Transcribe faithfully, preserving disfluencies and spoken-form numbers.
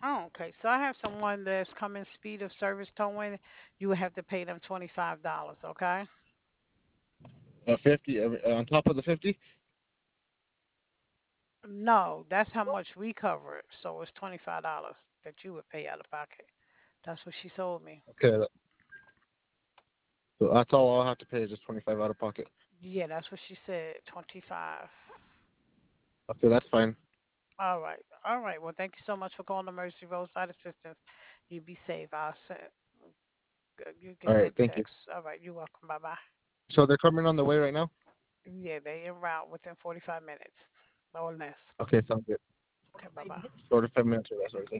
Oh, okay. So I have someone that's coming speed of service towing. You would have to pay them twenty-five dollars. Okay. Uh, fifty uh, on top of the fifty. No, that's how much we cover it. So it's twenty-five dollars that you would pay out of pocket. That's what she told me. Okay, that- so that's all I'll have to pay is just twenty five out of pocket. Yeah, that's what she said. twenty-five. Okay, that's fine. All right. All right. Well, thank you so much for calling Emergency Roadside Assistance. You be safe. I'll send, you All get right, that thank you. text. All right. You're welcome. Bye bye. So they're coming on the way right now. Yeah, they en route within forty-five minutes or less. Okay, sounds good. Okay. Bye bye. Forty five minutes or less. Okay.